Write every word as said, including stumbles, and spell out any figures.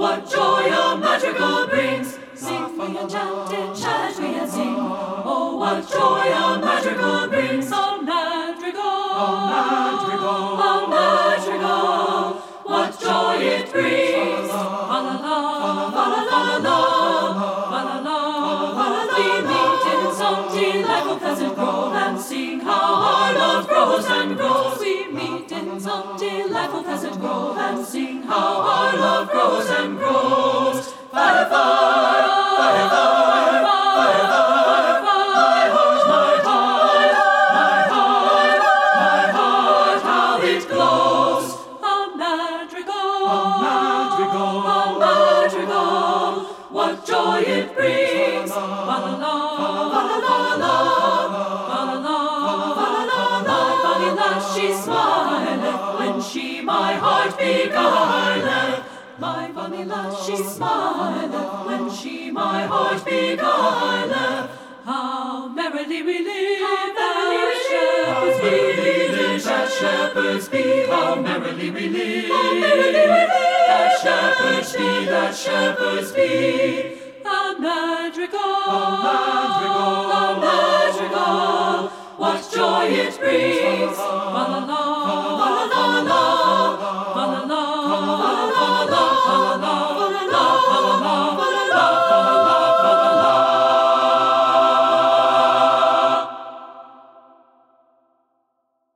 what joy a madrigal brings. Sing we enchanted, chat we and sing. Oh, what joy a madrigal brings. A madrigal, a madrigal, a madrigal, what joy it brings. La la la, la la la la, la la la, la. We meet in some delightful pleasant grove and sing how our love grows and grows. We meet in some delightful pleasant grove and sing how our love grows and grows. Fire, fire, fire, fire, fire, fire, my heart, my heart, my heart, my heart, how it glows. A madrigal, a madrigal, a madrigal, what joy it brings. La la la, la la la la, la la la, la la la. My funny lass, she smileth when she my heart beguileth. My funny lass, she smileth when she my heart beguileth. How merrily we live as shepherds be, as shepherds be. How merrily we live, how merrily we live, that shepherds be, that shepherds be. A madrigal, a madrigal, a madrigal, what joy it brings.